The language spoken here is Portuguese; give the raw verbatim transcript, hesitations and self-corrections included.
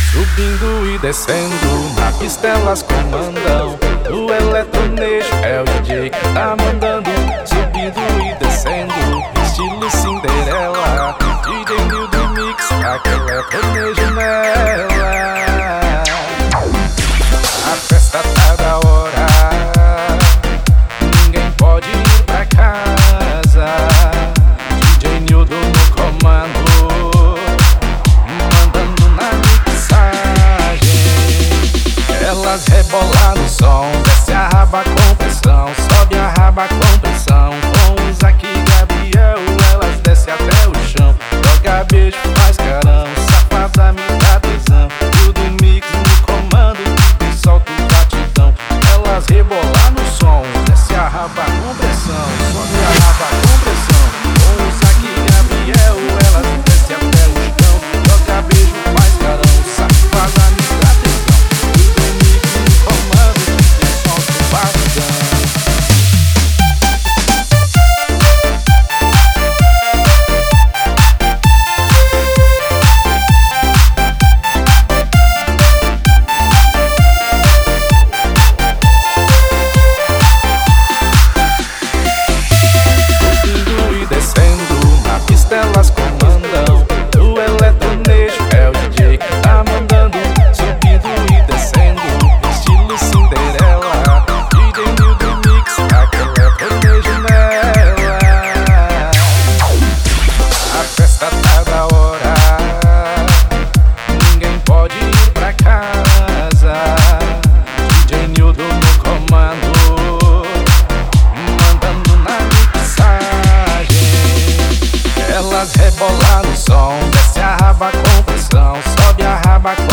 Subindo e descendo, na pista elas comandam. O eletronejo é o D J que tá mandando. Subindo e descendo, estilo Cinderela. D J Nil do mix, aquele eletronejo nela. A festa tá da hora, ninguém pode ir pra casa. D J Nildo no comando, mandando na mixagem. Elas rebolam no som, desce a raba com pressão, sobe a raba com pressão. Com o Isaac e Gabriel, elas desce até o chão. Joga beijo, faz carão, safada me dá tesão. Tudo mix no comando, e solta o batidão. Elas rebolam no som, desce a raba com pressão, sobe a raba com pressão. Com o Isaac e Gabriel, elas desce até o chão. Joga beijo, faz carão, safada me dá tesão. Tudo mix no comando, e solta o batidão. Elas comandam, o eletronejo é o D J que tá mandando. Subindo e descendo, estilo Cinderela. D J Nil do mix, aquele eletronejo nela. A festa tá da hora, ninguém pode ir pra casa. D J Nildo no comando, mandando na mixagem. Elas rebolam no som, desce a raba com pressão, sobe a raba com